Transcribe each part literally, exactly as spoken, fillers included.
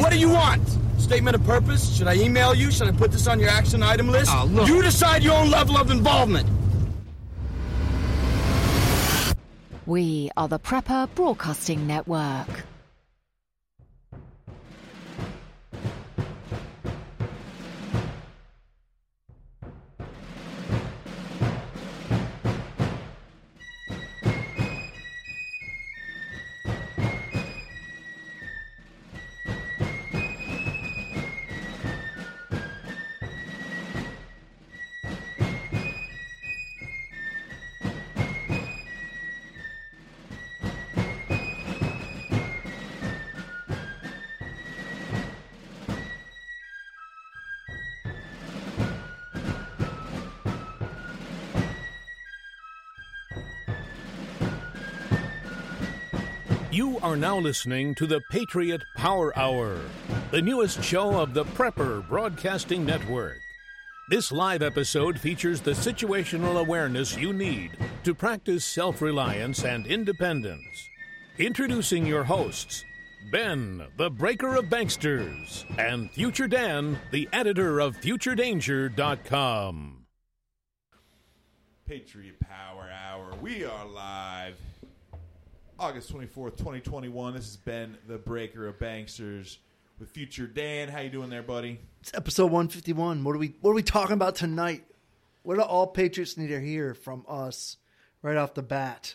What do you want? Statement of purpose? Should I email you? Should I put this on your action item list? Oh, look. You decide your own level of involvement. We are the Prepper Broadcasting Network. You are now listening to the Patriot Power Hour, the newest show of the Prepper Broadcasting Network. This live episode features the situational awareness you need to practice self-reliance and independence. Introducing your hosts, Ben, the Breaker of Banksters, and Future Dan, the editor of Future Danger dot com. Patriot Power Hour. We are live. August twenty-fourth, twenty twenty-one. This is Ben, the Breaker of Banksters, with Future Dan. How you doing there, buddy? It's episode one fifty-one. What are we What are we talking about tonight? What do all Patriots need to hear from us right off the bat?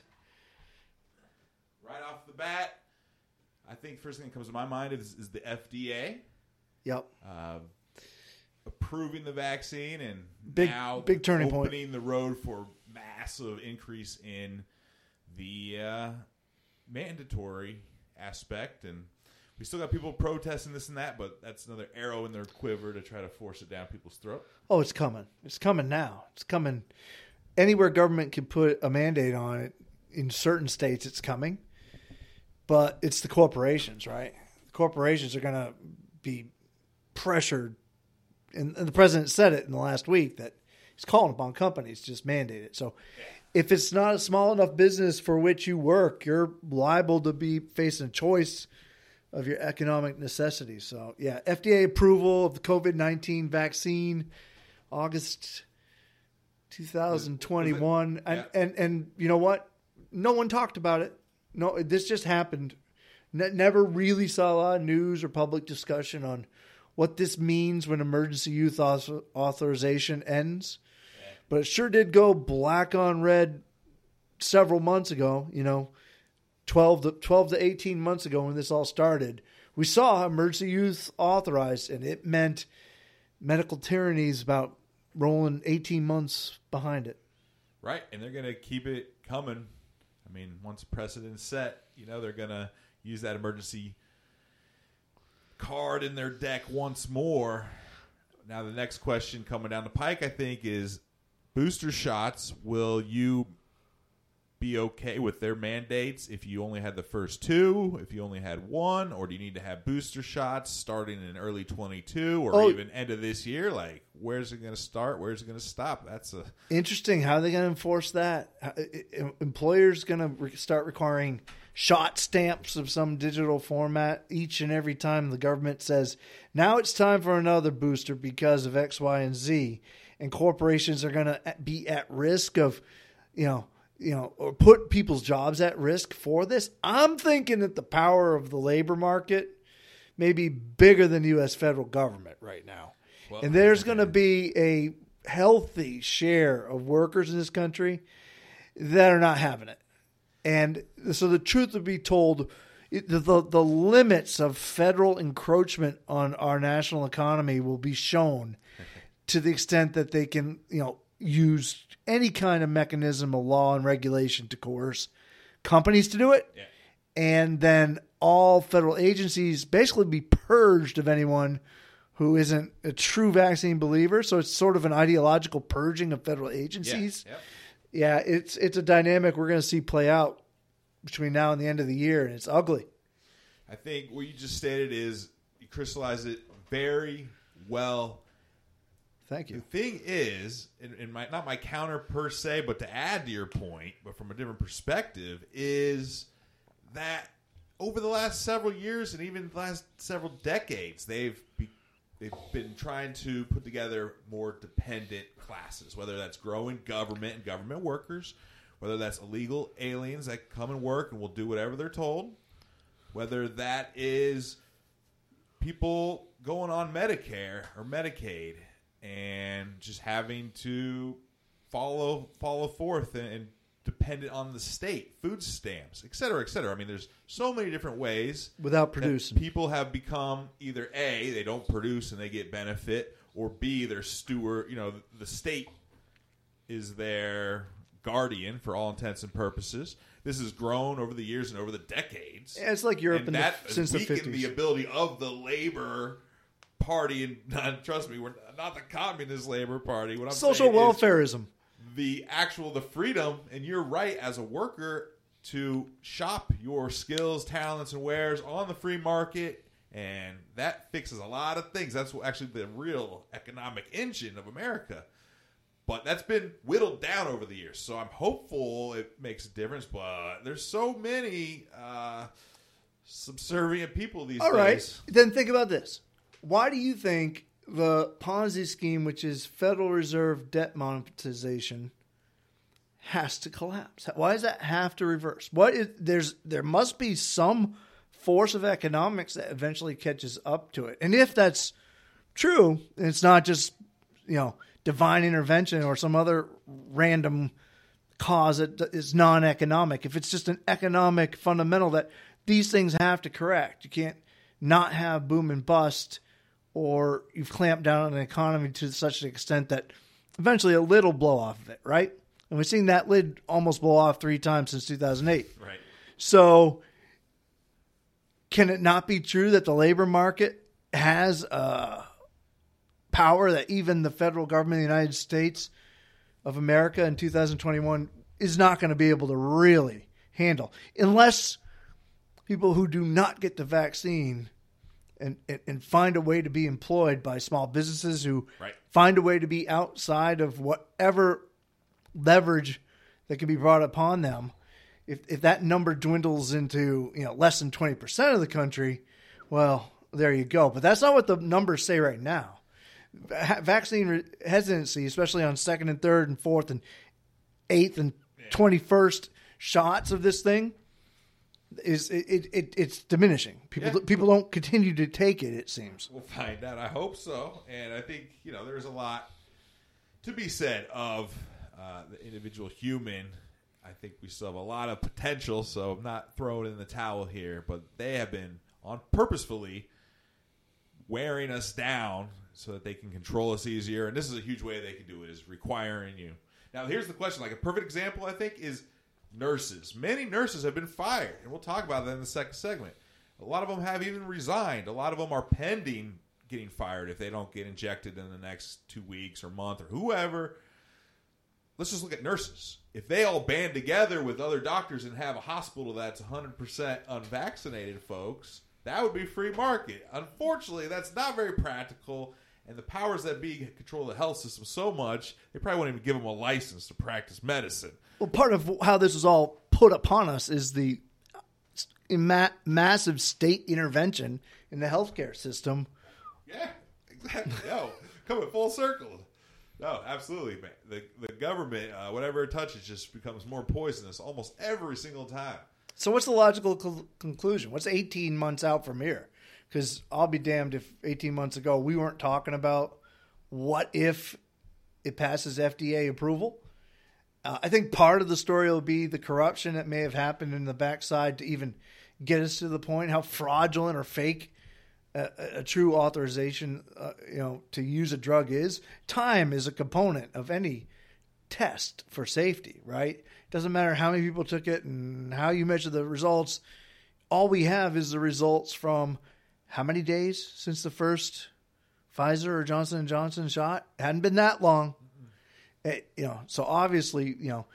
Right off the bat, I think first thing that comes to my mind is, is the F D A. Yep. Uh, approving the vaccine and big, now big turning opening point. the road for massive increase in the uh, mandatory aspect. And we still got people protesting this and that, but that's another arrow in their quiver to try to force it down people's throat. Oh, it's coming. It's coming now. It's coming. Anywhere government can put a mandate on it, in certain states it's coming. But it's the corporations, right? The corporations are going to be pressured. And, and the president said it in the last week that he's calling upon companies to just mandate it. So if it's not a small enough business for which you work, you're liable to be facing a choice of your economic necessities. So, yeah, F D A approval of the covid nineteen vaccine, August twenty twenty-one. Yeah. And, and, and you know what? No one talked about it. No, this just happened. Ne- never really saw a lot of news or public discussion on what this means when emergency use author- authorization ends. Yeah. But it sure did go black on red several months ago, you know, twelve to, twelve to eighteen months ago when this all started. We saw emergency use authorized, and it meant medical tyrannies about rolling eighteen months behind it. Right, and they're going to keep it coming. I mean, once precedent's set, you know, they're going to use that emergency card in their deck once more. Now, the next question coming down the pike, I think, is booster shots. Will you be okay with their mandates if you only had the first two, if you only had one, or do you need to have booster shots starting in early twenty-two or oh, even end of this year? Like, where's it going to start? Where's it going to stop? That's a interesting. How are they going to enforce that? Employers going to re- start requiring shot stamps of some digital format each and every time the government says, now it's time for another booster because of X, Y, and Z. And corporations are going to be at risk of, you know, you know, or put people's jobs at risk for this. I'm thinking that the power of the labor market may be bigger than the U S federal government right now. Well, and there's going to be a healthy share of workers in this country that are not having it. And so the truth will be told, the, the, the limits of federal encroachment on our national economy will be shown to the extent that they can, you know, use any kind of mechanism of law and regulation to coerce companies to do it. Yeah. And then all federal agencies basically be purged of anyone who isn't a true vaccine believer. So it's sort of an ideological purging of federal agencies. Yeah, yep. Yeah, it's it's a dynamic we're going to see play out between now and the end of the year, and it's ugly. I think what you just stated is you crystallize it very well. Thank you. The thing is, and, and my, not my counter per se, but to add to your point, but from a different perspective, is that over the last several years and even the last several decades, they've be, they've been trying to put together more dependent classes, whether that's growing government and government workers, whether that's illegal aliens that come and work and will do whatever they're told, whether that is people going on Medicare or Medicaid and just having to follow follow forth and, and dependent on the state, food stamps, et cetera, et cetera. I mean, there's so many different ways without producing. People have become either A, they don't produce and they get benefit, or B, they're steward. You know, the state is their guardian for all intents and purposes. This has grown over the years and over the decades. Yeah, it's like Europe and in that the, since the weakened fifties. the ability of the labor party, and not, trust me, we're not the communist labor party. What I'm Social saying welfareism. Is the actual the freedom, and you're right, as a worker, to shop your skills, talents, and wares on the free market, and that fixes a lot of things. That's actually the real economic engine of America. But that's been whittled down over the years, so I'm hopeful it makes a difference. But there's so many uh, subservient people these All days. All right, then think about this. Why do you think the Ponzi scheme, which is Federal Reserve debt monetization, has to collapse? Why does that have to reverse? What is, there's there must be some force of economics that eventually catches up to it. And if that's true, and it's not just, you know, divine intervention or some other random cause that is non-economic, if it's just an economic fundamental that these things have to correct, you can't not have boom and bust, or you've clamped down on an economy to such an extent that eventually a lid will blow off of it, right? And we've seen that lid almost blow off three times since two thousand eight. Right. So can it not be true that the labor market has uh, power that even the federal government of the United States of America in two thousand twenty-one is not going to be able to really handle, unless people who do not get the vaccine and, and, and find a way to be employed by small businesses who right. find a way to be outside of whatever leverage that can be brought upon them. If if that number dwindles into, you know, less than twenty percent of the country, well, there you go. But that's not what the numbers say right now. Va- vaccine hesitancy, especially on second and third and fourth and eighth and twenty-first shots of this thing, is it, it, it it's diminishing. People Yeah. people don't continue to take it, it seems. We'll find out. I hope so. And I think, you know, there's a lot to be said of uh, the individual human. I think we still have a lot of potential, so I'm not throwing in the towel here, but they have been on purposefully wearing us down so that they can control us easier. And this is a huge way they can do it, is requiring you. Now, here's the question. Like a perfect example, I think, is nurses. Many nurses have been fired, and we'll talk about that in the second segment. A lot of them have even resigned. A lot of them are pending getting fired if they don't get injected in the next two weeks or month or whoever. Let's just look at nurses. If they all band together with other doctors and have a hospital that's one hundred percent unvaccinated folks, that would be free market. Unfortunately, that's not very practical, and the powers that be control the health system so much, they probably won't even give them a license to practice medicine. Well, part of how this is all put upon us is the ma- massive state intervention in the healthcare system. Yeah, exactly. Yo, coming full circle. No, absolutely, man. The the government, uh, whatever it touches, just becomes more poisonous almost every single time. So what's the logical cl- conclusion? What's eighteen months out from here? Because I'll be damned if eighteen months ago we weren't talking about what if it passes F D A approval. Uh, I think part of the story will be the corruption that may have happened in the backside to even get us to the point, how fraudulent or fake a, a true authorization, uh, you know, to use a drug is. Time is a component of any test for safety, right? It doesn't matter how many people took it and how you measure the results. All we have is the results from how many days since the first Pfizer or Johnson and Johnson shot? It hadn't been that long. It, you know, so obviously, you know,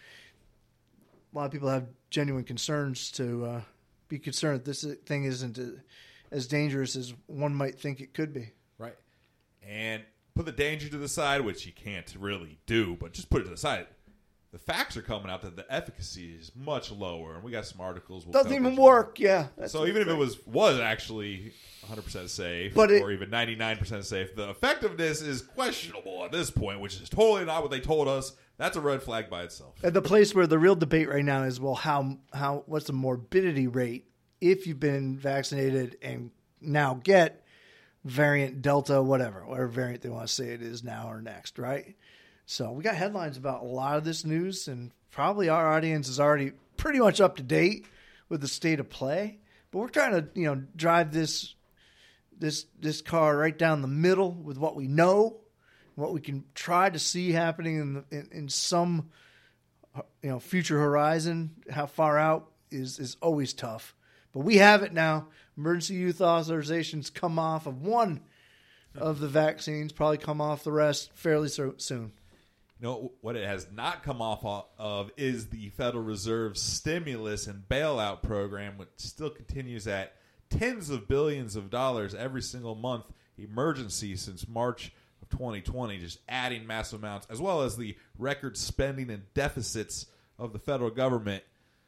a lot of people have genuine concerns to uh, be concerned that this thing isn't as dangerous as one might think it could be. Right. And put the danger to the side, which you can't really do, but just put it to the side. the facts are coming out that the efficacy is much lower, and we got some articles. We'll Doesn't cover even some. work. Yeah. that's So even if great. it was was actually one hundred percent safe, But it- or even ninety-nine percent safe, the effectiveness is questionable at this point, which is totally not what they told us. That's a red flag by itself. At the place where the real debate right now is, well, how how what's the morbidity rate if you've been vaccinated and now get variant Delta, whatever, whatever variant they want to say it is now or next, right? So we got headlines about a lot of this news, and probably our audience is already pretty much up to date with the state of play. But we're trying to, you know, drive this this this car right down the middle with what we know, what we can try to see happening in the, in, in some, you know, future horizon. How far out is is always tough, but we have it now. Emergency use authorizations come off of one of the vaccines, probably come off the rest fairly so, soon. You know, what it has not come off of is the Federal Reserve stimulus and bailout program, which still continues at tens of billions of dollars every single month, emergency since March of twenty twenty, just adding massive amounts, as well as the record spending and deficits of the federal government.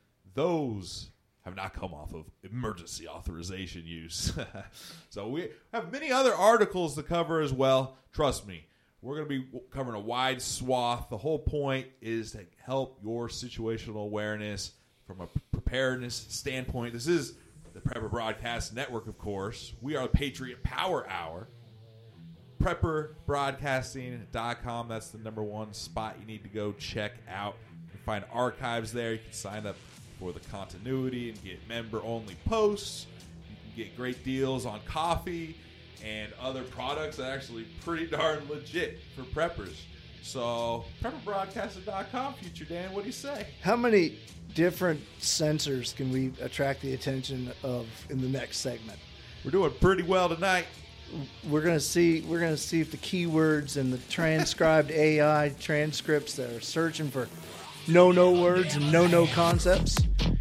Those have not come off of emergency authorization use. So we have many other articles to cover as well. Trust me. We're going to be covering a wide swath. The whole point is to help your situational awareness from a preparedness standpoint. This is the Prepper Broadcast Network, of course. We are the Patriot Power Hour. Prepper Broadcasting dot com. That's the number one spot you need to go check out. You can find archives there. You can sign up for the continuity and get member-only posts. You can get great deals on coffee and other products that are actually pretty darn legit for preppers. So, Prepper Broadcasting dot com, Future Dan, what do you say? How many different sensors can we attract the attention of in the next segment? We're doing pretty well tonight. We're gonna see. We're gonna see if the keywords and the transcribed A I transcripts that are searching for no-no words and no-no concepts.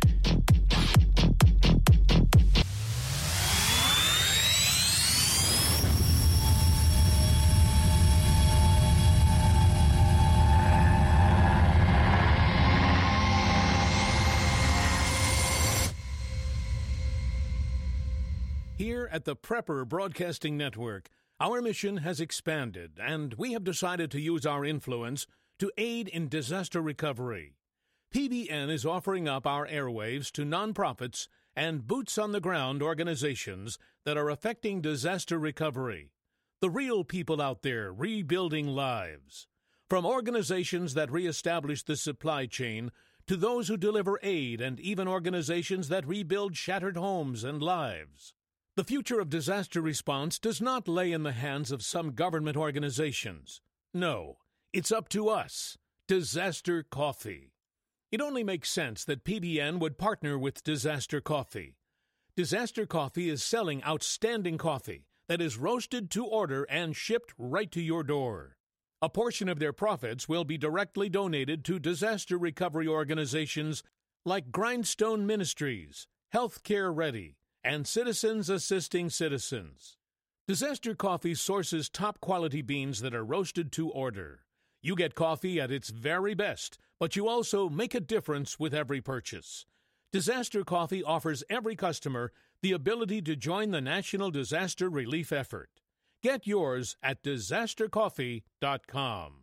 Here at the Prepper Broadcasting Network, our mission has expanded, and we have decided to use our influence to aid in disaster recovery. P B N is offering up our airwaves to nonprofits and boots-on-the-ground organizations that are affecting disaster recovery, the real people out there rebuilding lives. From organizations that reestablish the supply chain to those who deliver aid and even organizations that rebuild shattered homes and lives. The future of disaster response does not lay in the hands of some government organizations. No, it's up to us, Disaster Coffee. It only makes sense that P B N would partner with Disaster Coffee. Disaster Coffee is selling outstanding coffee that is roasted to order and shipped right to your door. A portion of their profits will be directly donated to disaster recovery organizations like Grindstone Ministries, Healthcare Ready, and Citizens Assisting Citizens. Disaster Coffee sources top-quality beans that are roasted to order. You get coffee at its very best, but you also make a difference with every purchase. Disaster Coffee offers every customer the ability to join the national disaster relief effort. Get yours at disaster coffee dot com.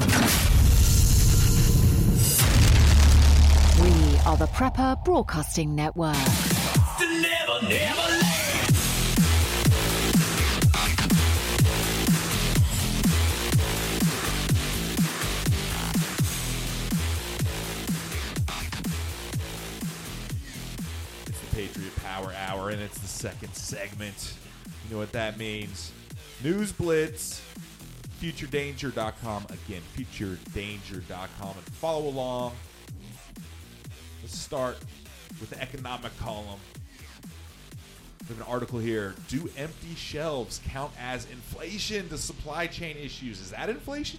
We are the Prepper Broadcasting Network. Never, never land. It's the Patriot Power Hour, and it's the second segment. You know what that means. News Blitz, future danger dot com. Again, future danger dot com. And follow along. Let's start with the economic column. We have an article here. Do empty shelves count as inflation to supply chain issues? Is that inflation?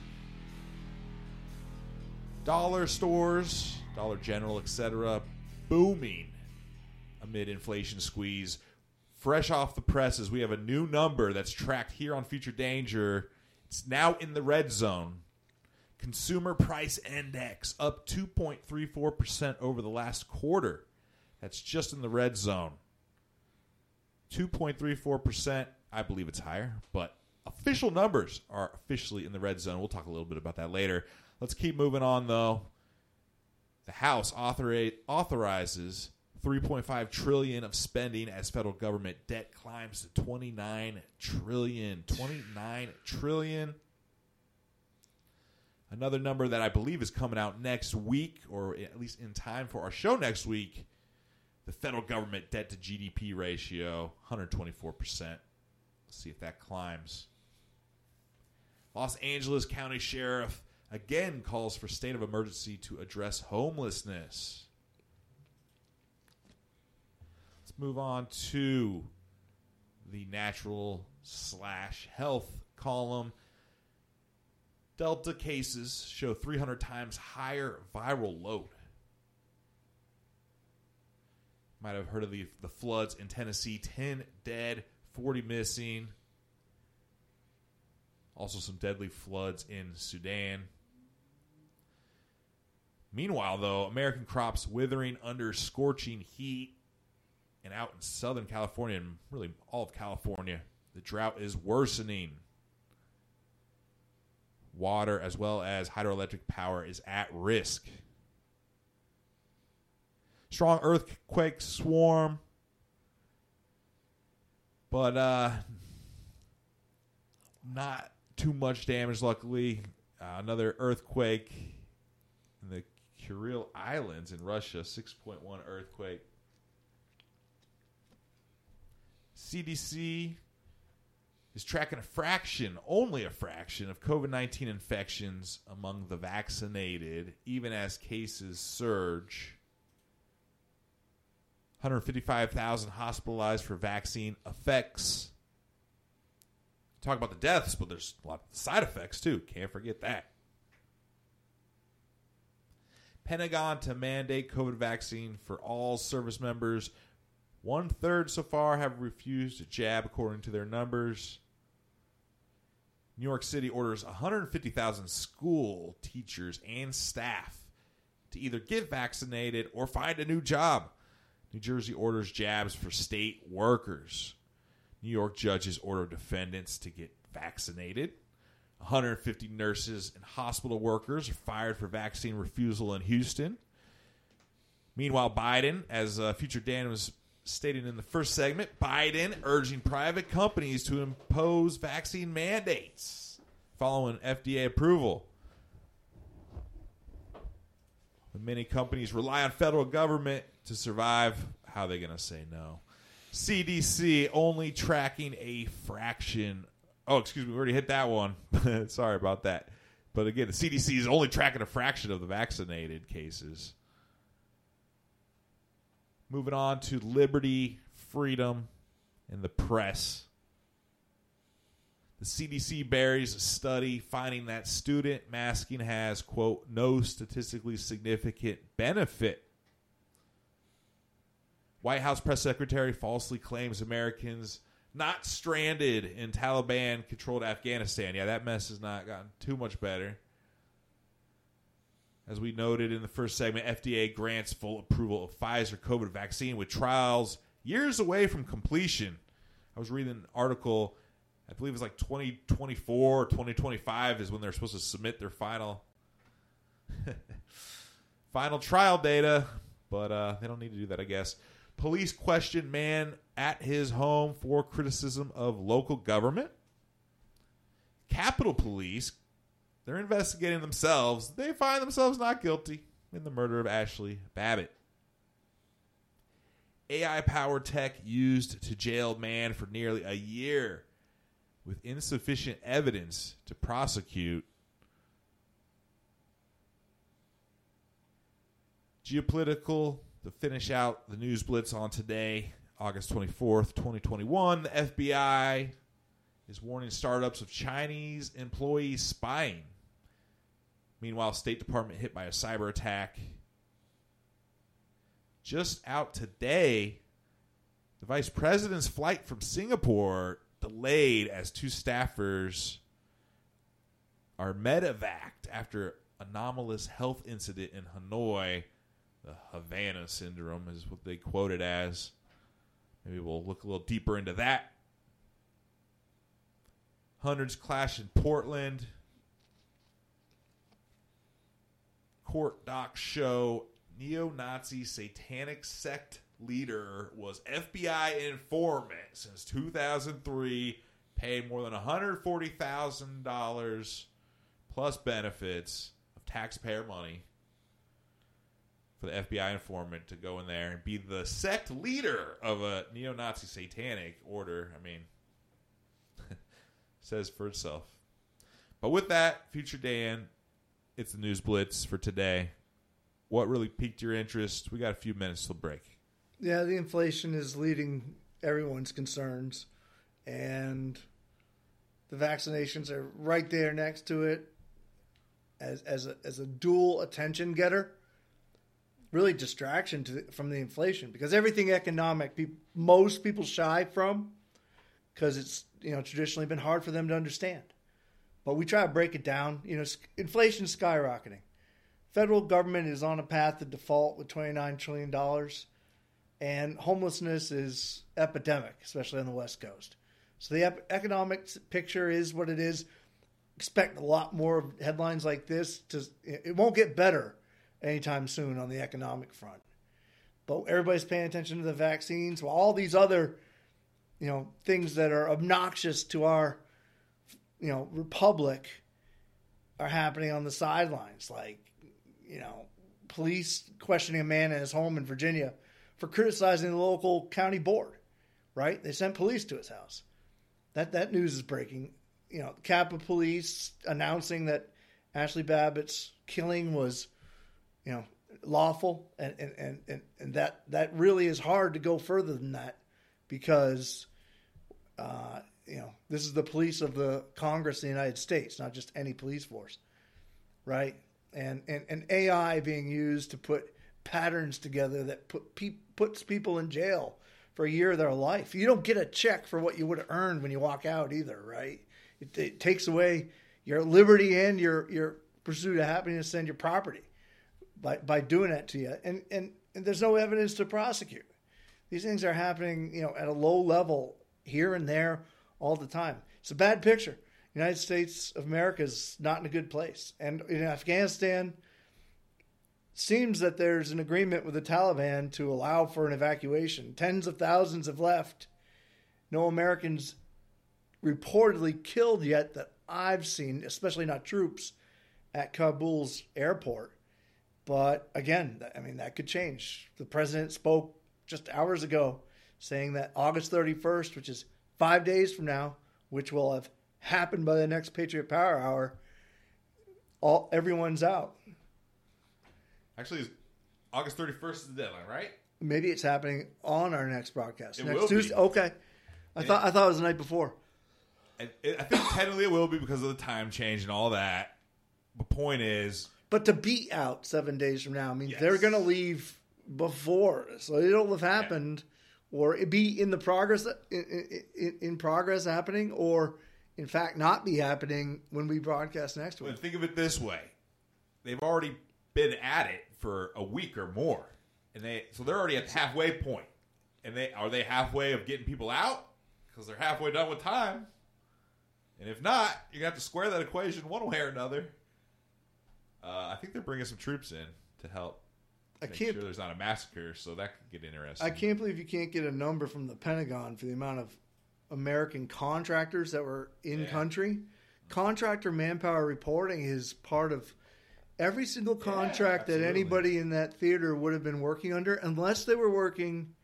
Dollar stores, Dollar General, et cetera, booming amid inflation squeeze. Fresh off the presses, we have a new number that's tracked here on Future Danger. It's now in the red zone. Consumer Price Index up two point three four percent over the last quarter. That's just in the red zone. two point three four percent. I believe it's higher, but official numbers are officially in the red zone. We'll talk a little bit about that later. Let's keep moving on, though. The House author- authorizes three point five trillion dollars of spending as federal government debt climbs to twenty-nine trillion dollars. twenty-nine trillion dollars. Another number that I believe is coming out next week, or at least in time for our show next week, the federal government debt to G D P ratio, one hundred twenty-four percent. Let's see if that climbs. Los Angeles County Sheriff again calls for state of emergency to address homelessness. Let's move on to the natural slash health column. Delta cases show three hundred times higher viral load. Might have heard of the, the floods in Tennessee. ten dead, forty missing. Also some deadly floods in Sudan. Meanwhile, though, American crops withering under scorching heat. And out in Southern California, and really all of California, the drought is worsening. Water as well as hydroelectric power is at risk. Strong earthquake swarm. But uh, not too much damage, luckily. Uh, another earthquake in the Kuril Islands in Russia, six point one earthquake. C D C is tracking a fraction, only a fraction, of COVID nineteen infections among the vaccinated, even as cases surge. one hundred fifty-five thousand hospitalized for vaccine effects. Talk about the deaths, but there's a lot of side effects, too. Can't forget that. Pentagon to mandate COVID vaccine for all service members. One-third so far have refused a jab, according to their numbers. New York City orders one hundred fifty thousand school teachers and staff to either get vaccinated or find a new job. New Jersey orders jabs for state workers. New York judges order defendants to get vaccinated. one hundred fifty nurses and hospital workers are fired for vaccine refusal in Houston. Meanwhile, Biden, as uh, Future Dan was stating in the first segment, Biden urging private companies to impose vaccine mandates following F D A approval. When many companies rely on federal government to survive, how are they going to say no? C D C only tracking a fraction. Oh, excuse me, we already hit that one. Sorry about that. But again, the C D C is only tracking a fraction of the vaccinated cases. Moving on to liberty, freedom, and the press. The C D C buries a study finding that student masking has, quote, no statistically significant benefit. White House press secretary falsely claims Americans not stranded in Taliban-controlled Afghanistan. Yeah, that mess has not gotten too much better. As we noted in the first segment, F D A grants full approval of Pfizer COVID vaccine with trials years away from completion. I was reading an article, I believe it was like twenty twenty-four or twenty twenty-five is when they're supposed to submit their final final trial data, but uh, they don't need to do that, I guess. Police question man at his home for criticism of local government. Capitol Police, they're investigating themselves. They find themselves not guilty in the murder of Ashley Babbitt. A I-powered tech used to jail man for nearly a year with insufficient evidence to prosecute. Geopolitical, to finish out the news blitz on today, August twenty-fourth, twenty twenty-one, the F B I is warning startups of Chinese employee spying. Meanwhile, State Department hit by a cyber attack. Just out today, the Vice President's flight from Singapore delayed as two staffers are medevaced after anomalous health incident in Hanoi. The Havana syndrome is what they quote it as. Maybe we'll look a little deeper into that. Hundreds clash in Portland. Court docs show neo-Nazi satanic sect leader was F B I informant since two thousand three, paid more than one hundred forty thousand dollars plus benefits of taxpayer money for the F B I informant to go in there and be the sect leader of a neo-Nazi satanic order. I mean, says for itself. But with that, Future Dan, it's the News Blitz for today. What really piqued your interest? We got a few minutes till break. Yeah, the inflation is leading everyone's concerns, and the vaccinations are right there next to it as as a, as a dual attention getter. Really distraction to, from the inflation, because everything economic, pe- most people shy from, because it's, you know, traditionally been hard for them to understand. But we try to break it down. You know, inflation is skyrocketing. Federal government is on a path to default with twenty-nine trillion dollars, and homelessness is epidemic, especially on the West Coast. So the ep- economic picture is what it is. Expect a lot more headlines like this. To, it won't get better anytime soon on the economic front. But everybody's paying attention to the vaccines, while all these other, you know, things that are obnoxious to our, you know, republic are happening on the sidelines, like, you know, police questioning a man in his home in Virginia for criticizing the local county board, right? They sent police to his house. That that news is breaking. You know, Capitol Police announcing that Ashley Babbitt's killing was, you know, lawful, and and, and, and, and that, that really is hard to go further than that, because uh, you know, this is the police of the Congress of the United States, not just any police force, right? And and, and A I being used to put patterns together that put pe- puts people in jail for a year of their life. You don't get a check for what you would have earned when you walk out either, right? It, it takes away your liberty and your your pursuit of happiness and your property by by doing that to you. And, and and there's no evidence to prosecute. These things are happening, you know, at a low level here and there all the time. It's a bad picture. The United States of America is not in a good place. And in Afghanistan, seems that there's an agreement with the Taliban to allow for an evacuation. Tens of thousands have left. No Americans reportedly killed yet that I've seen, especially not troops, at Kabul's airport. But again, I mean, that could change. The president spoke just hours ago saying that August thirty-first, which is five days from now, which will have happened by the next Patriot Power Hour, all everyone's out. Actually, August thirty-first is the deadline, right? Maybe it's happening on our next broadcast. It next will Tuesday. be. Okay. I And- thought I thought it was the night before. And it, I think technically it will be because of the time change and all that. The point is, But to be out seven days from now, I mean, Yes. they're going to leave before, so it'll have happened, or it be in the progress in, in, in progress happening, or in fact not be happening when we broadcast next week. but think of it this way: they've already been at it for a week or more, and they so they're already at the halfway point. And they are they halfway of getting people out because they're halfway done with time. And if not, you're gonna have to square that equation one way or another. Uh, I think they're bringing some troops in to help I make can't. sure there's not a massacre, so that could get interesting. I can't believe you can't get a number from the Pentagon for the amount of American contractors that were in Yeah. country. Contractor manpower reporting is part of every single contract that absolutely. anybody in that theater would have been working under, unless they were working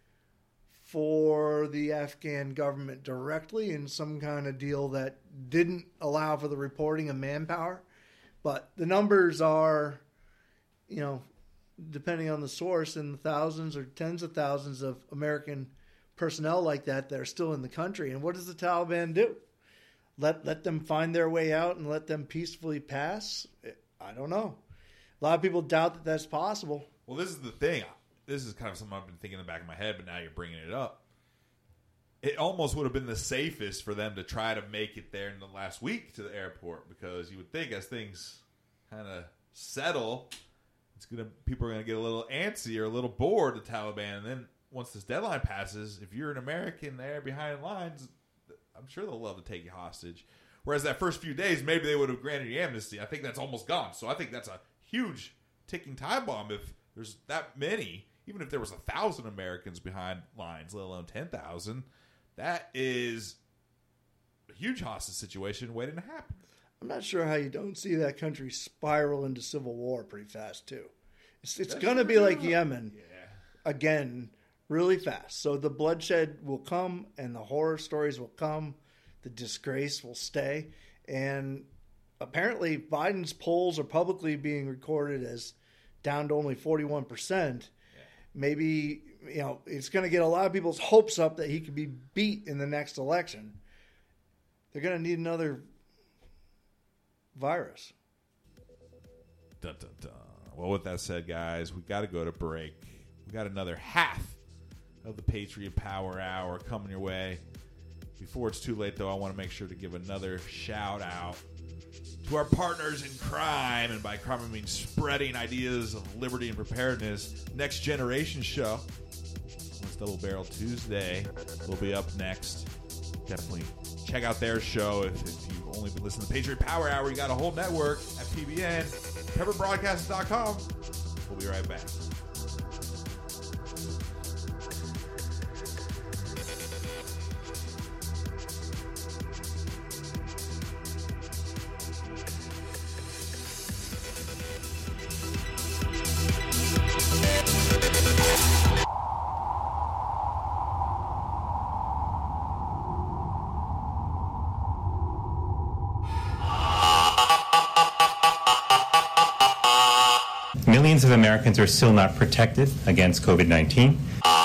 for the Afghan government directly in some kind of deal that didn't allow for the reporting of manpower. But the numbers are, you know, depending on the source, in the thousands or tens of thousands of American personnel like that that are still in the country. And what does the Taliban do? Let let them find their way out and let them peacefully pass? I don't know. A lot of people doubt that that's possible. Well, this is the thing. This is kind of something I've been thinking in the back of my head, but now you're bringing it up. it almost would have been the safest for them to try to make it there in the last week to the airport, because you would think as things kind of settle, it's gonna people are gonna get a little antsy or a little bored, the Taliban, and then once this deadline passes, if you're an American there behind lines, I'm sure they'll love to take you hostage. Whereas that first few days, maybe they would have granted you amnesty. I think that's almost gone. So I think that's a huge ticking time bomb if there's that many. Even if there was a thousand Americans behind lines, let alone ten thousand, that is a huge hostage situation waiting to happen. I'm not sure how you don't see that country spiral into civil war pretty fast, too. It's, it's going to be like Yemen Yeah. again really fast. So the bloodshed will come and the horror stories will come. The disgrace will stay. And apparently Biden's polls are publicly being recorded as down to only forty-one percent. Yeah. Maybe, you know, it's going to get a lot of people's hopes up that he could be beat in the next election. They're going to need another virus. Dun, dun, dun. Well, with that said, guys, we got to go to break. We got another half of the Patriot Power Hour coming your way. Before it's too late, though, I want to make sure to give another shout out to our partners in crime, and by crime I mean spreading ideas of liberty and preparedness. Next Generation Show, it's Double Barrel Tuesday, will be up next. Definitely check out their show. If, if you've only been listening to the Patriot Power Hour, you got a whole network at P B N, pepper broadcasting dot com. We'll be right back. Millions of Americans are still not protected against COVID nineteen.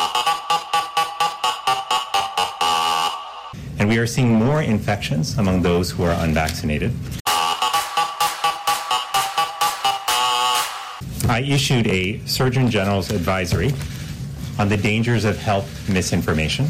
And we are seeing more infections among those who are unvaccinated. I issued a Surgeon General's advisory on the dangers of health misinformation.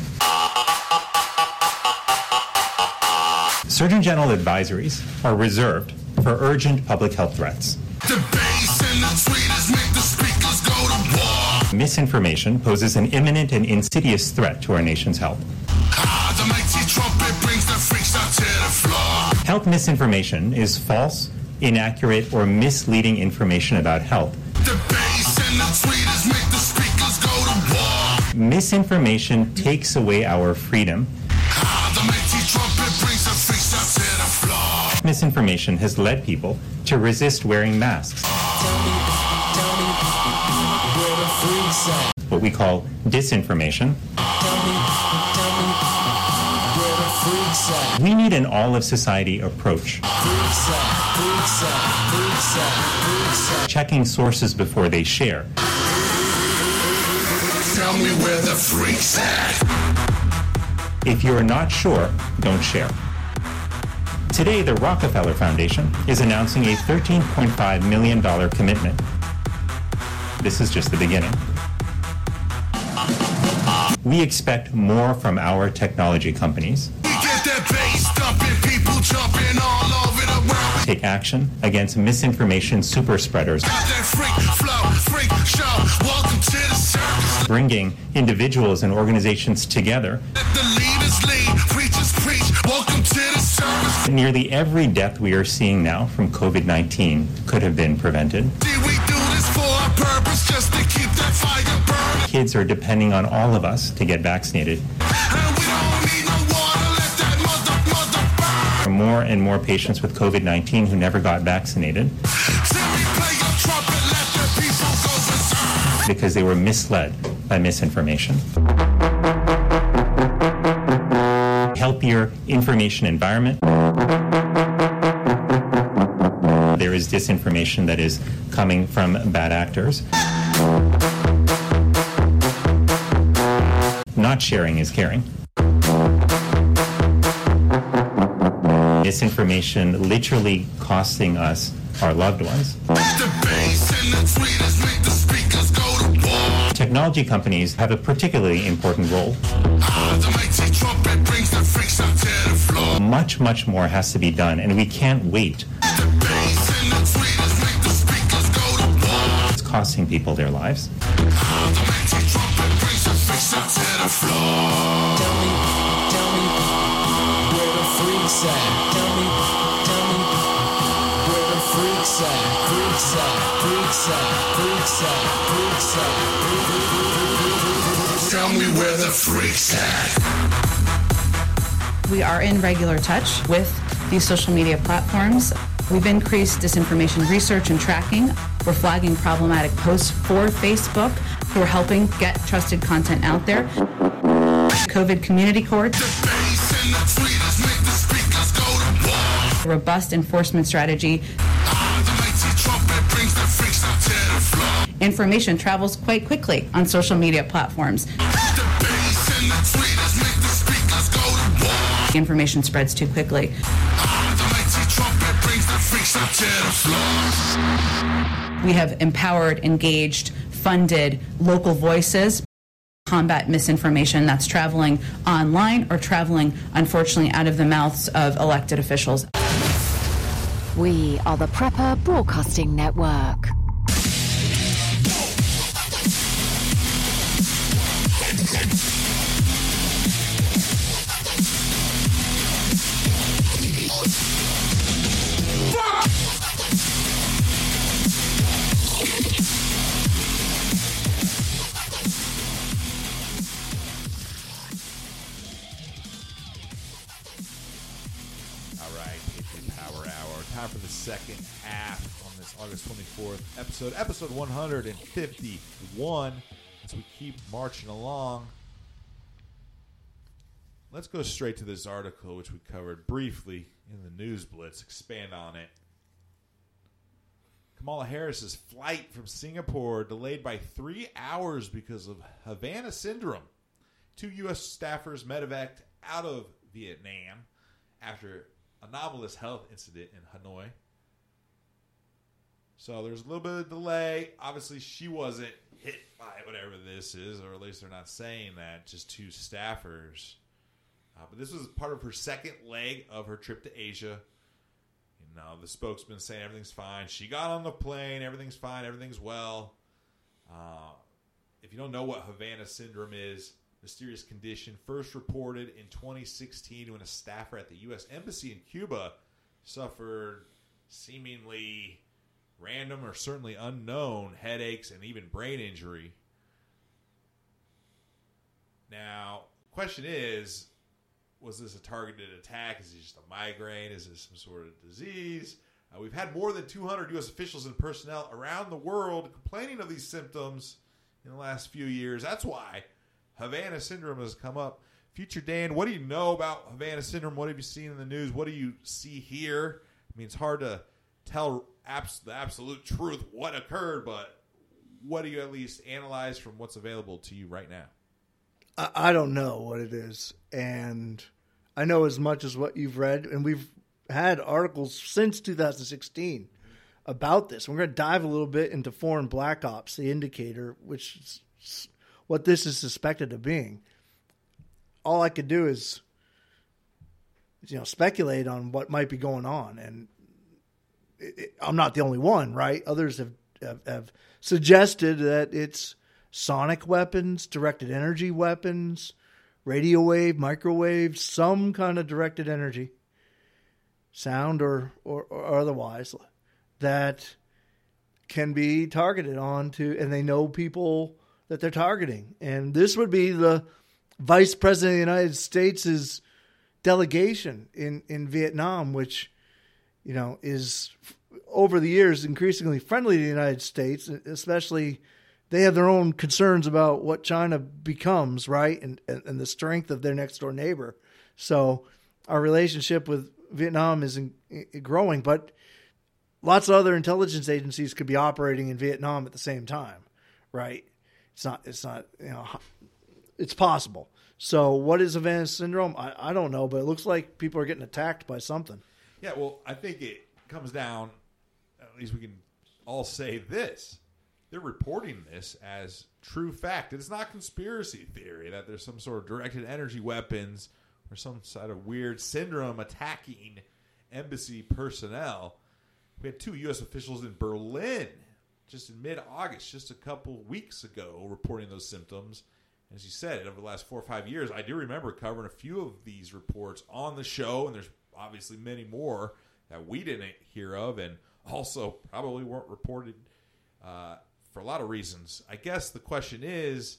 Surgeon General advisories are reserved for urgent public health threats. The bass and the tweeters make the speakers go to war. Misinformation poses an imminent and insidious threat to our nation's health. Ah, the mighty trumpet brings the freaks out to the floor. Health misinformation is false, inaccurate, or misleading information about health. The bass and the tweeters make the speakers go to war. Misinformation takes away our freedom. Ah, the mighty trumpet brings the freaks out to the floor. Misinformation has led people to resist wearing masks. What we call disinformation. We need an all-of-society approach. Checking sources before they share. Tell me where the freaks at. If you're not sure, don't share. Today, the Rockefeller Foundation is announcing a thirteen point five million dollars commitment. This is just the beginning. We expect more from our technology companies. We get that bass thumping, people jumping all over the world. Take action against misinformation super spreaders. Got that freak flow, freak show. Welcome to the service. Bringing individuals and organizations together. Let the leaders lead, preachers preach. Welcome to the service. Nearly every death we are seeing now from COVID nineteen could have been prevented. Did we do this for a purpose, just to keep that fire burning? Kids are depending on all of us to get vaccinated. And we don't need no water, let that mother, mother burn. There are more and more patients with COVID nineteen who never got vaccinated Till we play your trumpet, let the people go berserk. because they were misled by misinformation. Healthier information environment. There is disinformation that is coming from bad actors. Not sharing is caring. Misinformation literally costing us our loved ones. The bass and the tweeters make the speakers go to war. Technology companies have a particularly important role. Ah, the mighty trumpet much, much more has to be done, and we can't wait. It's costing people their lives. Tell me, tell me, where the freaks at? Tell me, tell me, where the freaks at? Freaks at, freaks at, freaks at, freaks at. Tell me where the freaks at. We are in regular touch with these social media platforms. We've increased disinformation research and tracking. We're flagging problematic posts for Facebook. We're helping get trusted content out there. COVID community courts. A robust enforcement strategy. Information travels quite quickly on social media platforms. Information spreads too quickly. We have empowered, engaged, funded local voices combat misinformation that's traveling online or traveling, unfortunately, out of the mouths of elected officials. We are the Prepper Broadcasting Network. For the second half on this August twenty-fourth episode, episode one hundred fifty-one. As we keep marching along, let's go straight to this article, which we covered briefly in the News Blitz. Expand on it. Kamala Harris's flight from Singapore delayed by three hours because of Havana syndrome. Two U S staffers medevaced out of Vietnam after anomalous health incident in Hanoi. So there's a little bit of delay. Obviously, she wasn't hit by whatever this is, or at least they're not saying that, just two staffers. Uh, but this was part of her second leg of her trip to Asia. You know, the spokesman saying everything's fine. She got on the plane. Everything's fine. Everything's well. Uh, if you don't know what Havana syndrome is, mysterious condition first reported in twenty sixteen when a staffer at the U S Embassy in Cuba suffered seemingly random or certainly unknown headaches and even brain injury. Now, question is, was this a targeted attack? Is it just a migraine? Is this some sort of disease? Uh, we've had more than two hundred U S officials and personnel around the world complaining of these symptoms in the last few years. That's why Havana syndrome has come up. Future Dan, what do you know about Havana syndrome? What have you seen in the news? What do you see here? I mean, it's hard to tell abs- the absolute truth what occurred, but what do you at least analyze from what's available to you right now? I, I don't know what it is, and I know as much as what you've read, and we've had articles since two thousand sixteen about this. We're going to dive a little bit into foreign black ops, the indicator, which is what this is suspected of being. All I could do is, you know, speculate on what might be going on, and it, it, I'm not the only one, right? Others have, have have suggested that it's sonic weapons, directed energy weapons, radio wave, microwave, some kind of directed energy, sound or or, or otherwise, that can be targeted onto, and they know people that they're targeting. And this would be the Vice President of the United States' delegation in, in Vietnam, which, you know, is over the years increasingly friendly to the United States, especially they have their own concerns about what China becomes, right? And, and, and the strength of their next door neighbor. So our relationship with Vietnam is in, in growing, but lots of other intelligence agencies could be operating in Vietnam at the same time, right? It's not, it's not, you know, it's possible. So what is Havana syndrome? I, I don't know, but it looks like people are getting attacked by something. Yeah, well, I think it comes down, at least we can all say this. They're reporting this as true fact. It's not conspiracy theory that there's some sort of directed energy weapons or some sort of weird syndrome attacking embassy personnel. We had two U S officials in Berlin just in mid-August, just a couple weeks ago, reporting those symptoms. As you said, over the last four or five years, I do remember covering a few of these reports on the show, and there's obviously many more that we didn't hear of and also probably weren't reported uh, for a lot of reasons. I guess the question is,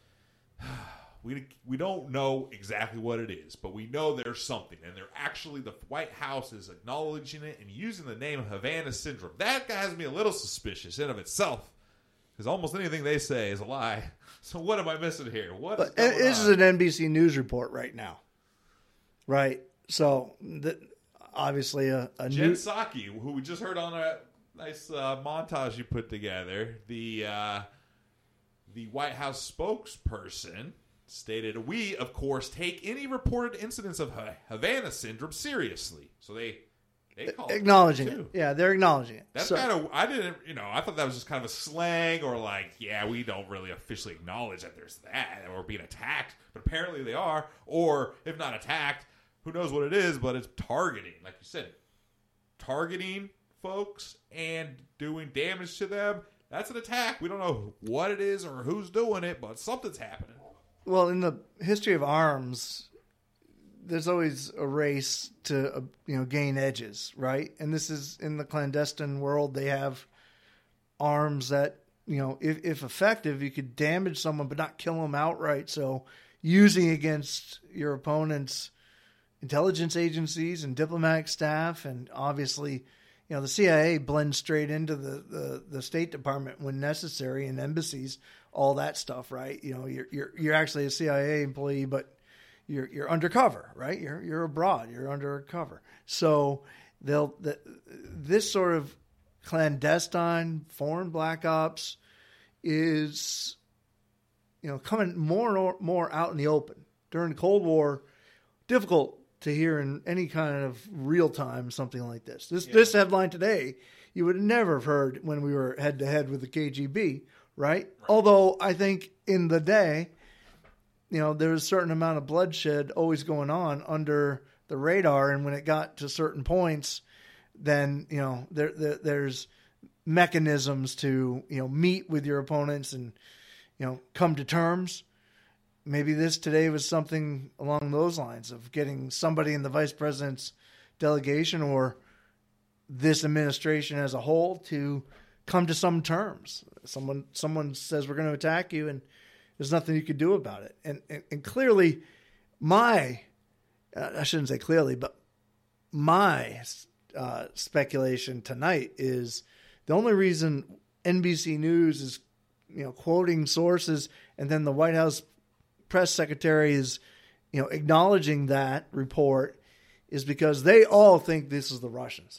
we we don't know exactly what it is, but we know there's something, and they're actually, the White House is acknowledging it and using the name Havana Syndrome. That has me a little suspicious in of itself, because almost anything they say is a lie. So what am I missing here? What is But going this on? is an N B C News report right now, right? So the, obviously a, a Jen new Psaki, who we just heard on a nice uh, montage you put together, the uh, the White House spokesperson stated, "We, of course, take any reported incidents of Ha- Havana Syndrome seriously." So they they call acknowledging it it. too. Yeah, they're acknowledging it. That's So- kind of, I didn't, you know, I thought that was just kind of a slang, or like, yeah, we don't really officially acknowledge that there's that, or being attacked, but apparently they are, or if not attacked, who knows what it is, but it's targeting, like you said, targeting folks and doing damage to them. That's an attack. We don't know what it is or who's doing it, but something's happening. Well, in the history of arms, there's always a race to uh, you know gain edges, right? And this is in the clandestine world. They have arms that you know, if, if effective, you could damage someone but not kill them outright. So, using against your opponent's intelligence agencies and diplomatic staff, and obviously, you know, the C I A blends straight into the, the, the State Department when necessary, and embassies, all that stuff, right? You know, you're you're you're actually a C I A employee, but you're you're undercover, right? You're you're abroad, you're undercover. So they'll the, this sort of clandestine foreign black ops is, you know, coming more and more out in the open. During the Cold War, difficult to hear in any kind of real time something like this. This yeah. this headline today, you would never have heard when we were head to head with the K G B, right? right? Although I think in the day, you know, there was a certain amount of bloodshed always going on under the radar, and when it got to certain points, then you know there, there there's mechanisms to you know meet with your opponents and you know come to terms. Maybe this today was something along those lines of getting somebody in the vice president's delegation or this administration as a whole to come to some terms. Someone someone says we're going to attack you, and there's nothing you could do about it. And and, and clearly, my uh, I shouldn't say clearly, but my uh, speculation tonight is the only reason N B C News is you know quoting sources, and then the White House press secretary is, you know, acknowledging that report, is because they all think this is the Russians.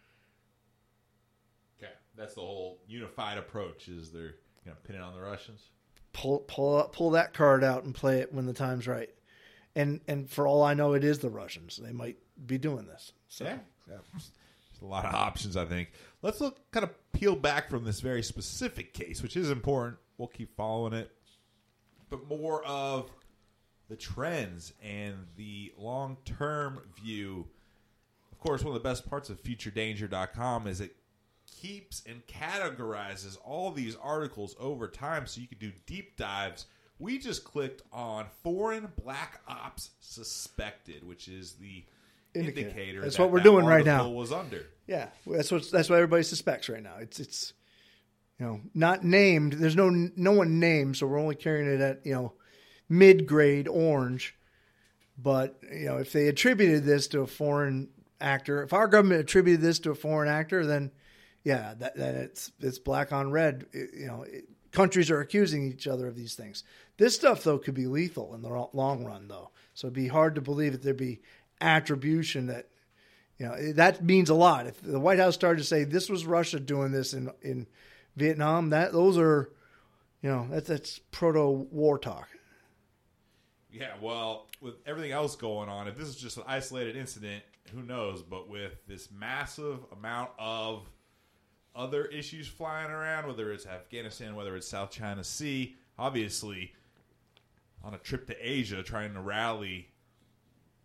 Okay, that's the whole unified approach. Is they're going to pin it on the Russians? Pull pull pull that card out and play it when the time's right. And and for all I know, it is the Russians. They might be doing this. So. Yeah, yeah. There's a lot of options, I think. Let's look kind of peel back from this very specific case, which is important. We'll keep following it. But more of the trends and the long-term view. Of course, one of the best parts of future danger dot com is it keeps and categorizes all these articles over time so you can do deep dives. We just clicked on foreign black ops suspected, which is the indicator, indicator that's that what we're that doing right now. Was under. Yeah, that's what that's what everybody suspects right now. It's it's you know not named. There's no no one named, so we're only carrying it at you know mid grade orange. But you know if they attributed this to a foreign actor, if our government attributed this to a foreign actor, then yeah, that, that it's it's black on red. It, you know, it, countries are accusing each other of these things. This stuff though could be lethal in the long run, though. So it'd be hard to believe that there'd be attribution that. You know, that means a lot. If the White House started to say this was Russia doing this in in Vietnam, that those are, you know, that's that's proto-war talk. Yeah, well, with everything else going on, if this is just an isolated incident, who knows? But with this massive amount of other issues flying around, whether it's Afghanistan, whether it's South China Sea, obviously on a trip to Asia trying to rally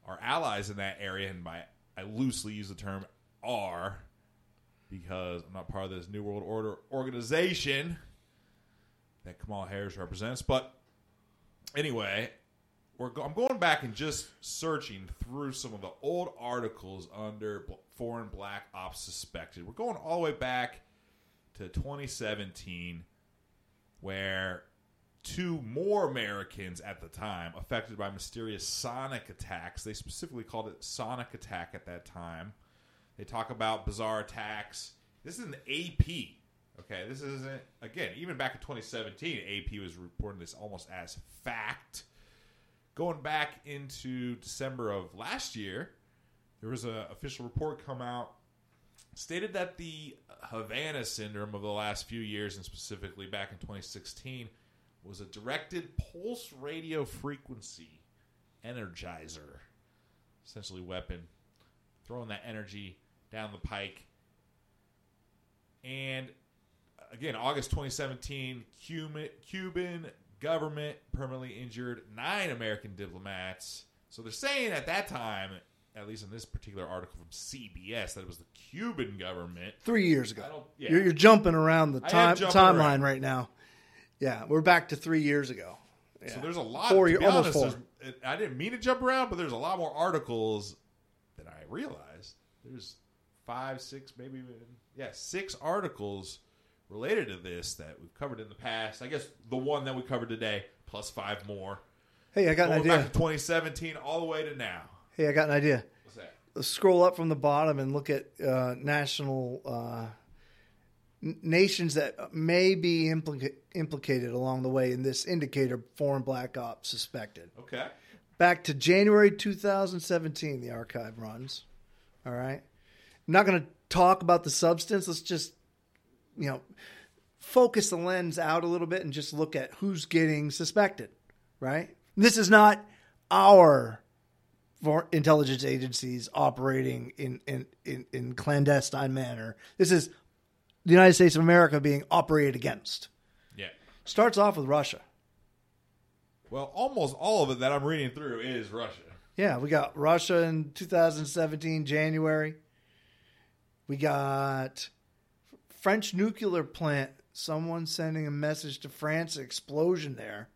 our allies in that area, and by I loosely use the term "are" because I'm not part of this New World Order organization that Kamala Harris represents. But anyway, we're go- I'm going back and just searching through some of the old articles under b- foreign black ops suspected. We're going all the way back to twenty seventeen, where two more Americans at the time affected by mysterious sonic attacks. They specifically called it sonic attack at that time. They talk about bizarre attacks. This is an A P. Okay, this isn't, again, even back in twenty seventeen, A P was reporting this almost as fact. Going back into December of last year, there was an official report come out stated that the Havana syndrome of the last few years, and specifically back in twenty sixteen, was a directed pulse radio frequency energizer, essentially weapon, throwing that energy down the pike. And again, August twenty seventeen, Cuban, Cuban government permanently injured nine American diplomats. So they're saying at that time, at least in this particular article from C B S, that it was the Cuban government. Three years ago. I don't- yeah. You're, you're jumping around the I am time jumping timeline around. right now. Yeah, we're back to three years ago. Yeah. So there's a lot. Four to year- be almost honest, four. there's- I didn't mean to jump around, but there's a lot more articles than I realized. There's five, six, maybe even yeah, six articles related to this that we've covered in the past. I guess the one that we covered today, plus five more. Hey, I got an Going idea. back to twenty seventeen all the way to now. Hey, I got an idea. What's that? Let's scroll up from the bottom and look at uh, national uh, n- nations that may be implica- implicated along the way in this indicator foreign black ops suspected. Okay. Back to January two thousand seventeen, the archive runs. All right. I'm not going to talk about the substance. Let's just, you know, focus the lens out a little bit and just look at who's getting suspected, right? This is not our for intelligence agencies operating in, in, in, in clandestine manner. This is the United States of America being operated against. Yeah. Starts off with Russia. Well, almost all of it that I'm reading through is Russia. Yeah, we got Russia in two thousand seventeen, January. We got French nuclear plant, someone sending a message to France, explosion there.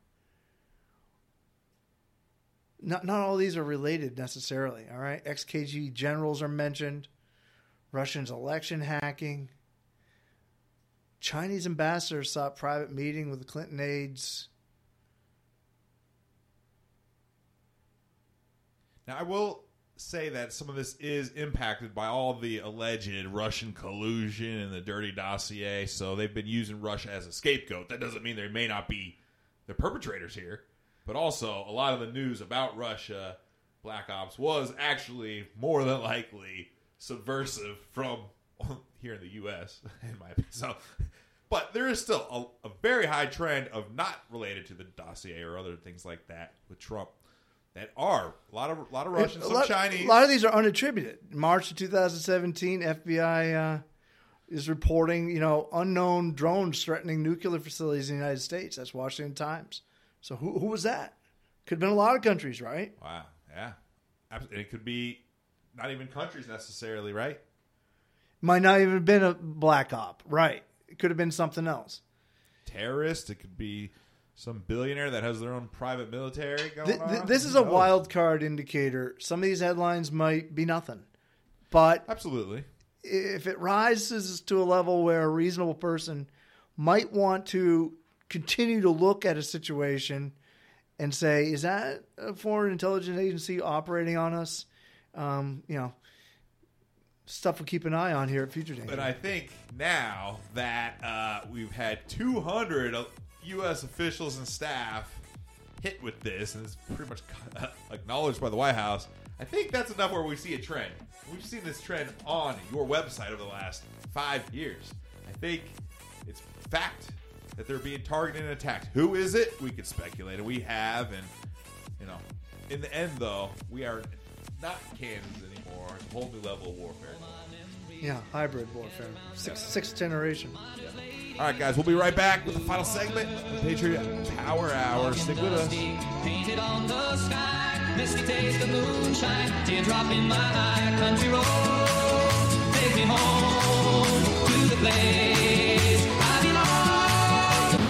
Not not all these are related necessarily, all right? X K G generals are mentioned. Russians election hacking. Chinese ambassador sought private meeting with the Clinton aides. Now, I will say that some of this is impacted by all the alleged Russian collusion and the dirty dossier, so they've been using Russia as a scapegoat. That doesn't mean there may not be the perpetrators here, but also a lot of the news about Russia, Black Ops, was actually more than likely subversive from here in the U S, in my opinion. So, but there is still a, a very high trend of not related to the dossier or other things like that with Trump. That are a lot of a lot of Russians, A some lot, Chinese. A lot of these are unattributed. March of two thousand seventeen, F B I uh, is reporting, you know, unknown drones threatening nuclear facilities in the United States. That's Washington Times. So who who was that? Could have been a lot of countries, right? Wow, yeah, and it could be not even countries necessarily, right? Might not even have been a black op, right? It could have been something else. Terrorist. It could be some billionaire that has their own private military going Th- th- on. this is Who a knows? wild card indicator. Some of these headlines might be nothing, but Absolutely. if it rises to a level where a reasonable person might want to continue to look at a situation and say, is that a foreign intelligence agency operating on us? Um, you know, stuff we keep an eye on here at Future Danger. But I think now that uh, we've had two hundred U S officials and staff hit with this, and it's pretty much acknowledged by the White House, I think that's enough where we see a trend. We've seen this trend on your website over the last five years. I think it's fact that they're being targeted and attacked. Who is it? We could speculate, and we have. And, you know, in the end, though, we are not Kansas anymore. It's a whole new level of warfare. Yeah, hybrid warfare. Six, sixth generation. All right, guys, we'll be right back with the final segment of the Patriot Power Hour. Stick with us. Painted on the sky. misty taste of moonshine, teardrop in my eye, country road, take me home to the place I belong.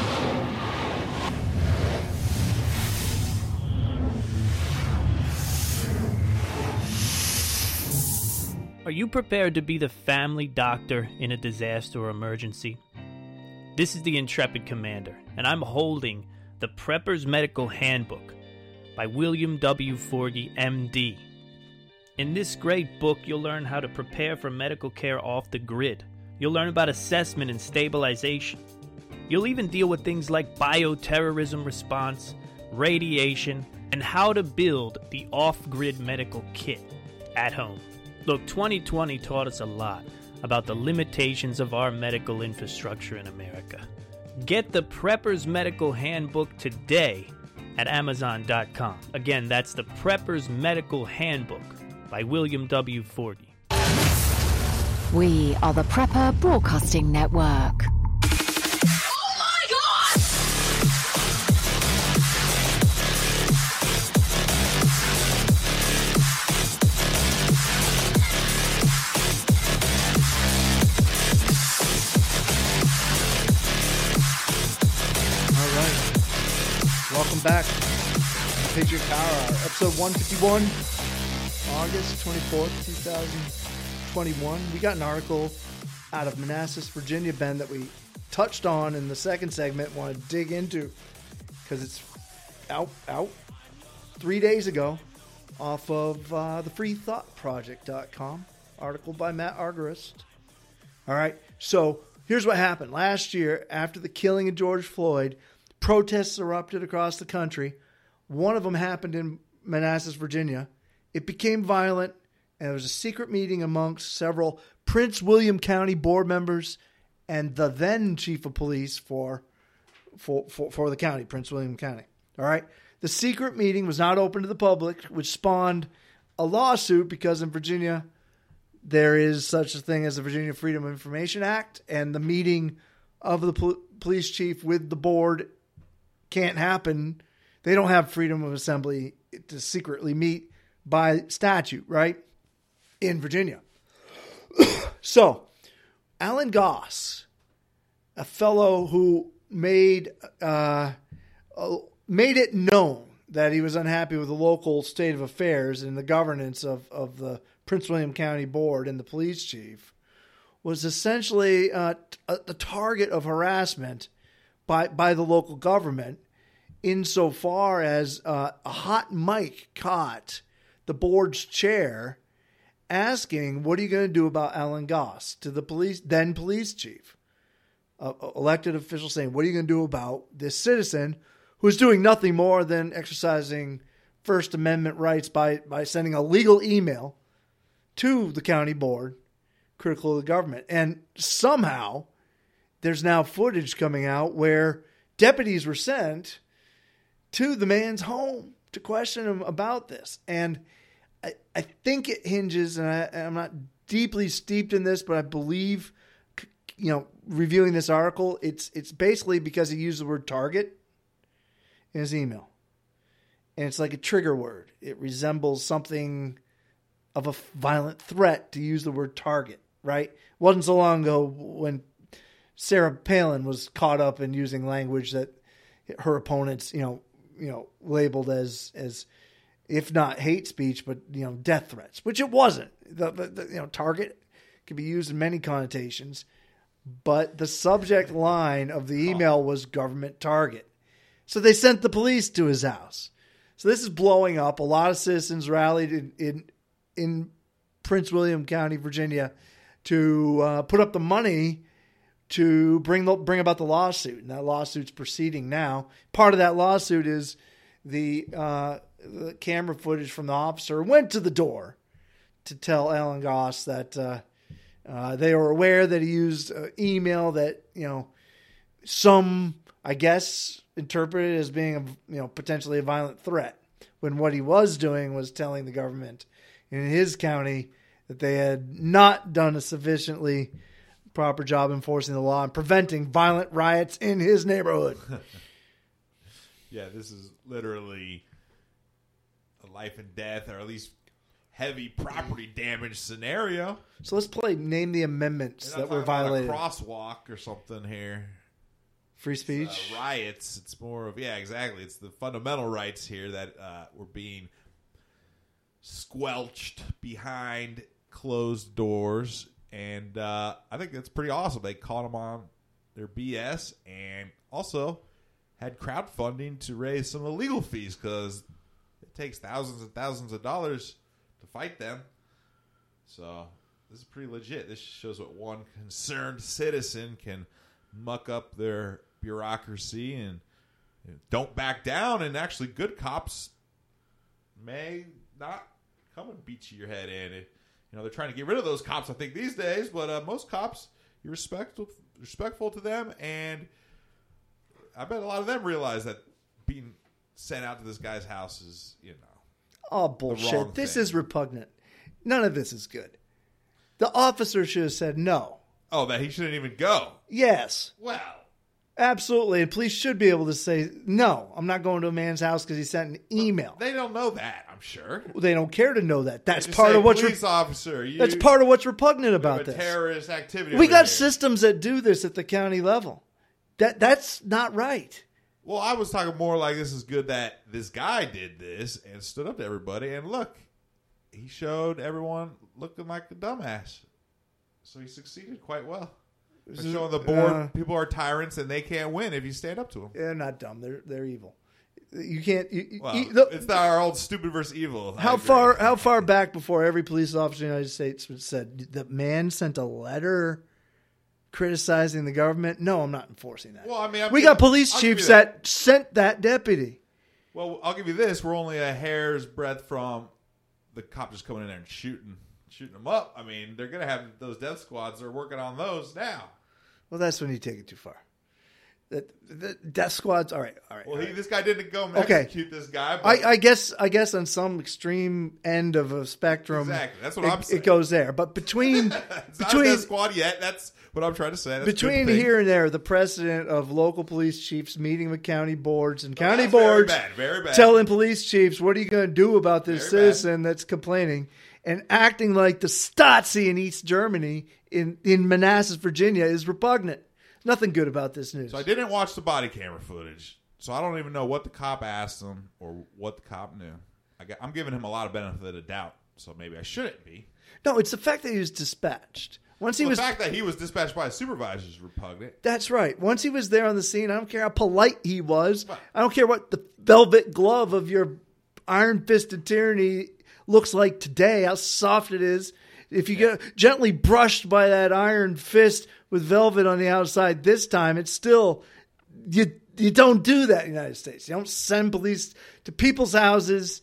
Are you prepared to be the family doctor in a disaster or emergency? This is the Intrepid Commander, and I'm holding the Prepper's Medical Handbook by William W. Forgy, M D. In this great book, you'll learn how to prepare for medical care off the grid. You'll learn about assessment and stabilization. You'll even deal with things like bioterrorism response, radiation, and how to build the off-grid medical kit at home. Look, twenty twenty taught us a lot about the limitations of our medical infrastructure in America. Get the Prepper's Medical Handbook today at amazon dot com. Again, that's the Prepper's Medical Handbook by William W. Forgy. We are the Prepper Broadcasting Network. Welcome back to Patriot Power Hour, episode one fifty-one, August twenty-fourth, twenty twenty-one. We got an article out of Manassas, Virginia, Ben, that we touched on in the second segment, want to dig into because it's out, out three days ago off of uh, the free thought project dot com, article by Matt Argerist. All right, so here's what happened. Last year, after the killing of George Floyd, protests erupted across the country. One of them happened in Manassas, Virginia. It became violent, and there was a secret meeting amongst several Prince William County board members and the then chief of police for, for, for, for the county, Prince William County. All right. The secret meeting was not open to the public, which spawned a lawsuit because in Virginia there is such a thing as the Virginia Freedom of Information Act, and the meeting of the pol- police chief with the board can't happen. They don't have freedom of assembly to secretly meet by statute, right? In Virginia. So, Alan Goss, a fellow who made uh, uh, made it known that he was unhappy with the local state of affairs and the governance of, of the Prince William County Board and the police chief, was essentially uh, t- the target of harassment by by the local government, insofar as uh, a hot mic caught the board's chair asking, "What are you going to do about Alan Goss?" to the police then police chief, uh, elected official, saying, "What are you going to do about this citizen who's doing nothing more than exercising First Amendment rights by by sending a legal email to the county board critical of the government?" And somehow there's now footage coming out where deputies were sent to the man's home to question him about this. And I, I think it hinges, and I, I'm not deeply steeped in this, but I believe, you know, reviewing this article, it's it's basically because he used the word target in his email. And it's like a trigger word. It resembles something of a violent threat to use the word target, right? It wasn't so long ago when Sarah Palin was caught up in using language that her opponents, you know, you know, labeled as, as if not hate speech, but, you know, death threats, which it wasn't. The, the, the you know, target could be used in many connotations, but the subject line of the email was government target. So they sent the police to his house. So this is blowing up. A lot of citizens rallied in, in, in Prince William County, Virginia, to uh, put up the money to bring the, bring about the lawsuit, and that lawsuit's proceeding now. Part of that lawsuit is the, uh, the camera footage from the officer went to the door to tell Alan Goss that uh, uh, they were aware that he used uh, email that, you know, some, I guess, interpreted as being a, you know, potentially a violent threat, when what he was doing was telling the government in his county that they had not done a sufficiently proper job enforcing the law and preventing violent riots in his neighborhood. Yeah, this is literally life and death, or at least heavy property damage scenario. So let's play Name the Amendments You're that not were talking about violated. a crosswalk or something here. Free It's, speech. uh, riots. It's more of, yeah, exactly. It's the fundamental rights here that uh, were being squelched behind closed doors. And uh, I think that's pretty awesome. They caught them on their B S and also had crowdfunding to raise some of the legal fees because it takes thousands and thousands of dollars to fight them. So this is pretty legit. This shows what one concerned citizen can muck up their bureaucracy and you know, don't back down. And actually, good cops may not come and beat you your head in. It, you know, they're trying to get rid of those cops, I think, these days. But uh, most cops, you're respectful, respectful to them, and I bet a lot of them realize that being sent out to this guy's house is, you know, Oh, wrong bullshit. This thing. is repugnant. None of this is good. The officer should have said no. Oh, that he shouldn't even go. Yes. Well, Absolutely. And police should be able to say, no, I'm not going to a man's house because he sent an email. they don't know that, I'm sure. They don't care to know that. That's Just part say, of what's police re- officer. You, that's part of what's repugnant you about have a this. terrorist activity. We over got here. systems that do this at the county level. That that's not right. Well, I was talking more like this is good that this guy did this and stood up to everybody. And look, he showed everyone looking like a dumbass. So he succeeded quite well. By showing the board Uh, people are tyrants and they can't win if you stand up to them. They're not dumb. They're they're evil. You can't. You, you- Well, you- the- it's not our old stupid versus evil. I how agree. far? How far back before every police officer in the United States said the man sent a letter criticizing the government? No, I'm not enforcing that. Well, I mean, I'm we giving- got police I'll give chiefs you that. that sent that deputy. Well, I'll give you this. We're only a hair's breadth from the cop just coming in there and shooting shooting them up. I mean, they're going to have those death squads. They're working on those now. Well, that's when you take it too far. That the death squads. All right, all right. Well, all he, right. this guy didn't go and Okay. execute this guy. But I, I guess I guess on some extreme end of a spectrum, Exactly. That's what it, I'm saying. it goes there. But between it's not a between death squad yet. That's what I'm trying to say. That's a good between thing. here and there, the precedent of local police chiefs meeting with county boards and county that's very boards bad, very bad. telling police chiefs, what are you going to do about this Very citizen that's complaining, and acting like the Stasi in East Germany in, in Manassas, Virginia is repugnant. Nothing good about this news. So I didn't watch the body camera footage, so I don't even know what the cop asked him or what the cop knew. I got, I'm giving him a lot of benefit of the doubt, so maybe I shouldn't be. No, it's the fact that he was dispatched. Once he Well, was the fact that he was dispatched by a supervisor is repugnant. That's right. Once he was there on the scene, I don't care how polite he was. I don't care what the velvet glove of your iron-fisted tyranny looks like today, how soft it is. If you get gently brushed by that iron fist with velvet on the outside this time, it's still, you you don't do that in the United States. You don't send police to people's houses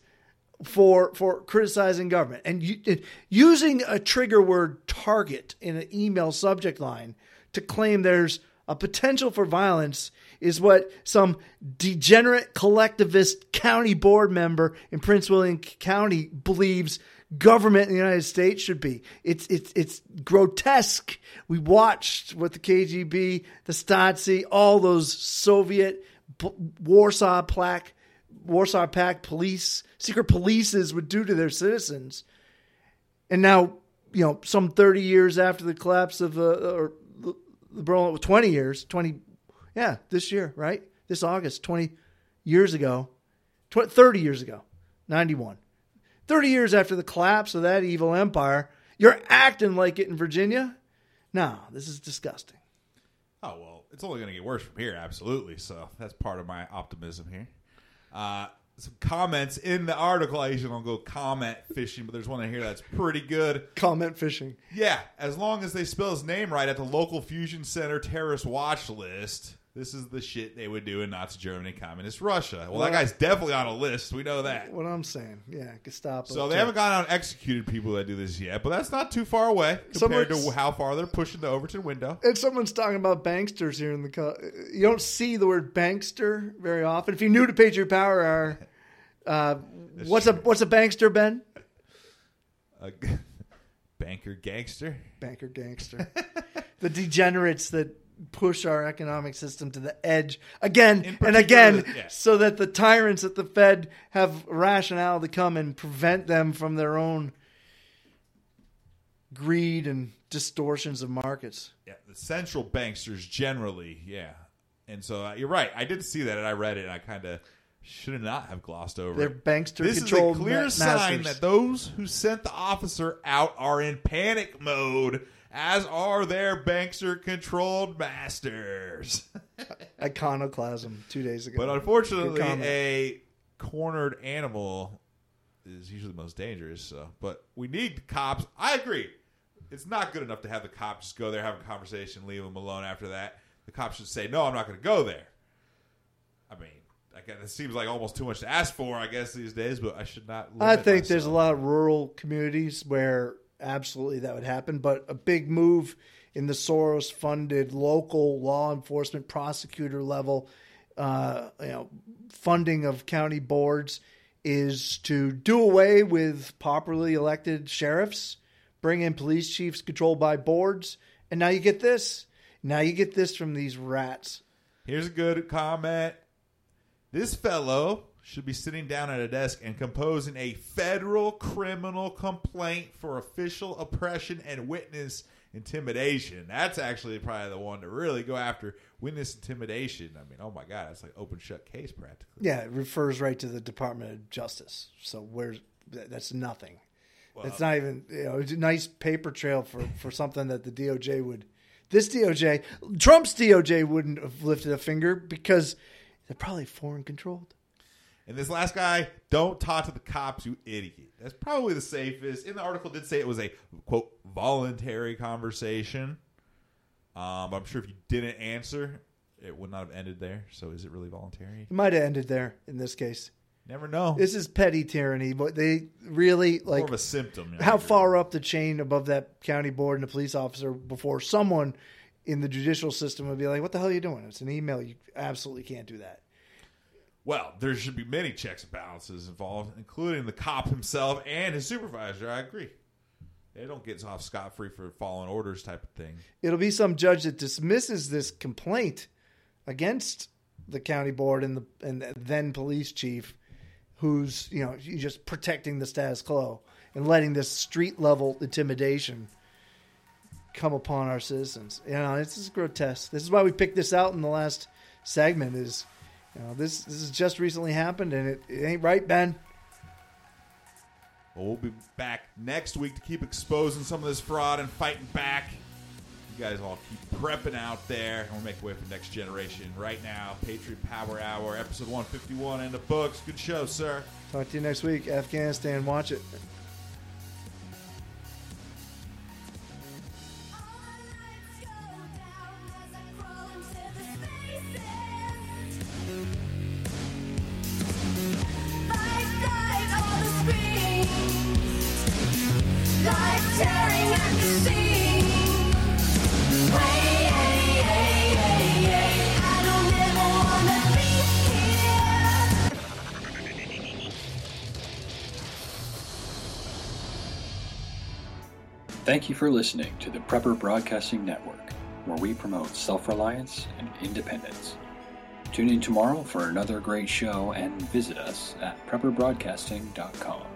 for for criticizing government. And you, it, using a trigger word target in an email subject line to claim there's a potential for violence is what some degenerate collectivist county board member in Prince William County believes government in the United States should be. It's it's it's grotesque. We watched what the K G B, the Stasi, all those Soviet B- Warsaw Pact, Warsaw Pact police, secret polices would do to their citizens. And now, you know, some thirty years after the collapse of uh, or the Berlin, twenty years, twenty, yeah, this year, right? This August, twenty years ago, twenty, thirty years ago, ninety-one. thirty years after the collapse of that evil empire, you're acting like it in Virginia? No, this is disgusting. Oh, well, it's only going to get worse from here, absolutely. So that's part of my optimism here. Uh, some comments in the article. I usually don't go comment fishing, but there's one in here that's pretty good. Comment fishing. Yeah, as long as they spell his name right at the local fusion center terrorist watch list, this is the shit they would do in Nazi Germany, communist Russia. Well, that guy's definitely on a list. We know that. What I'm saying, yeah, Gestapo. So they haven't gone out and executed people that do this yet, but that's not too far away compared to Someone's- how far they're pushing the Overton window. And someone's talking about banksters here in the. Co- you don't see the word bankster very often. If you're new to Patriot Power Hour, uh, what's a what's a bankster, Ben? A g- banker gangster. Banker gangster. The degenerates that push our economic system to the edge again In and again, particular, yeah. so that the tyrants at the Fed have rationale to come and prevent them from their own greed and distortions of markets. Yeah, the central banksters generally, yeah. And so uh, you're right. I did see that, and I read it, and I kind of should not have glossed over They're it. bankster This is a controlled clear ma- sign masters. that those who sent the officer out are in panic mode, as are their bankster-controlled masters. Iconoclasm two days ago. But Good unfortunately, comment. a cornered animal is usually the most dangerous. So, but we need the cops. I agree. It's not good enough to have the cops just go there, have a conversation, leave them alone after that. The cops should say, no, I'm not going to go there. I mean, I guess it seems like almost too much to ask for, I guess, these days, but I should not limit I think myself. there's a lot of rural communities where absolutely that would happen, but a big move in the Soros-funded local law enforcement prosecutor level, uh, you know, funding of county boards is to do away with popularly elected sheriffs, bring in police chiefs controlled by boards, and now you get this. Now you get this from these rats. Here's a good comment. This fellow should be sitting down at a desk and composing a federal criminal complaint for official oppression and witness intimidation. That's actually probably the one to really go after, witness intimidation. I mean, oh my God, that's like open shut case practically. Yeah, it refers right to the Department of Justice. So where's that's nothing. Well, It's not even, you know, it's a nice paper trail for, for something that the D O J would, this D O J, Trump's D O J wouldn't have lifted a finger because they're probably foreign controlled. And this last guy, don't talk to the cops, you idiot. That's probably the safest. In the article, it did say it was a, quote, voluntary conversation. Um, I'm sure if you didn't answer, it would not have ended there. So is it really voluntary? It might have ended there in this case. Never know. This is petty tyranny, but they really, like, more of a symptom. you know, how far up the chain above that county board and a police officer before someone in the judicial system would be like, what the hell are you doing? It's an email. You absolutely can't do that. Well, there should be many checks and balances involved, including the cop himself and his supervisor. I agree. They don't get off scot-free for following orders type of thing. It'll be some judge that dismisses this complaint against the county board and the and the then police chief, who's, you know, just protecting the status quo and letting this street level intimidation come upon our citizens. You know, this is grotesque. This is why we picked this out in the last segment. Is, you know, this this has just recently happened, and it, it ain't right, Ben. Well, we'll be back next week to keep exposing some of this fraud and fighting back. You guys all keep prepping out there, and we'll make way for next generation. Right now, Patriot Power Hour, episode one fifty-one in the books. Good show, sir. Talk to you next week. Afghanistan, watch it. Thank you for listening to the Prepper Broadcasting Network, where we promote self-reliance and independence. Tune in tomorrow for another great show and visit us at prepper broadcasting dot com.